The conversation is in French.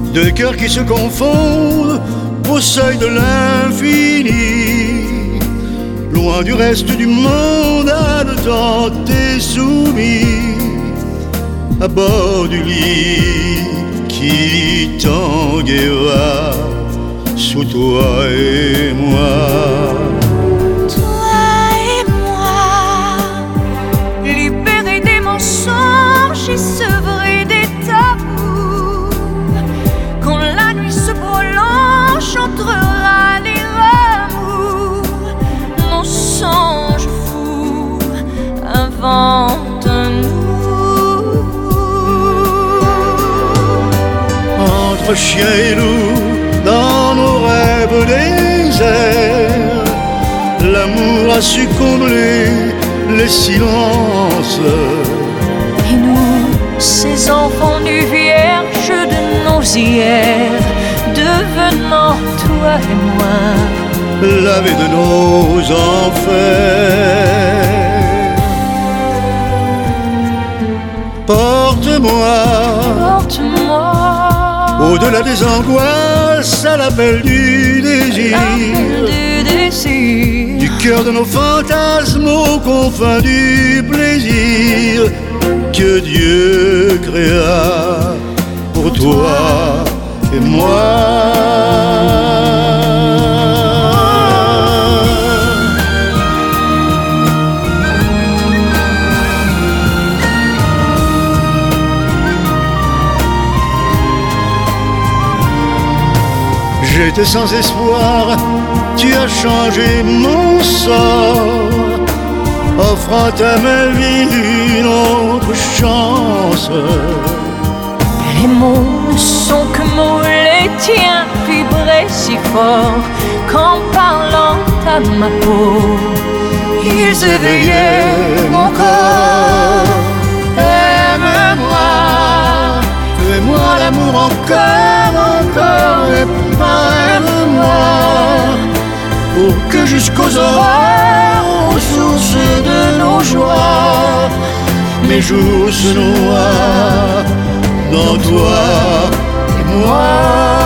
Deux cœurs qui se confondent au seuil de l'infini, loin du reste du monde, à de temps t'es soumis, à bord du lit qui tanguera sous toi et moi. Toi et moi, libérés des mensonges et sevrés des tabous, quand la nuit se prolonge, chantera les remous, nos songes fous inventent-nous. Entre chien et loup, dans nos rêves déserts, l'amour a su combler les silences. Et nous, ces enfants du vierge de nos hier, devenant toi et moi, lavé de nos enfers. Porte-moi, porte-moi au-delà des angoisses, à l'appel du désir, du cœur de nos fantasmes, aux confins du plaisir que Dieu créa pour toi et moi. J'étais sans espoir, tu as changé mon sort, offrant à ma vie une autre chance. Les mots ne sont que mots, les tiens vibraient si fort qu'en parlant à ma peau, ils éveillaient mon corps. Aime-moi, fais-moi l'amour encore, encore, et parle-moi, pour que jusqu'aux aurores, aux sources de nos joies, mes jours se noient dans toi et moi.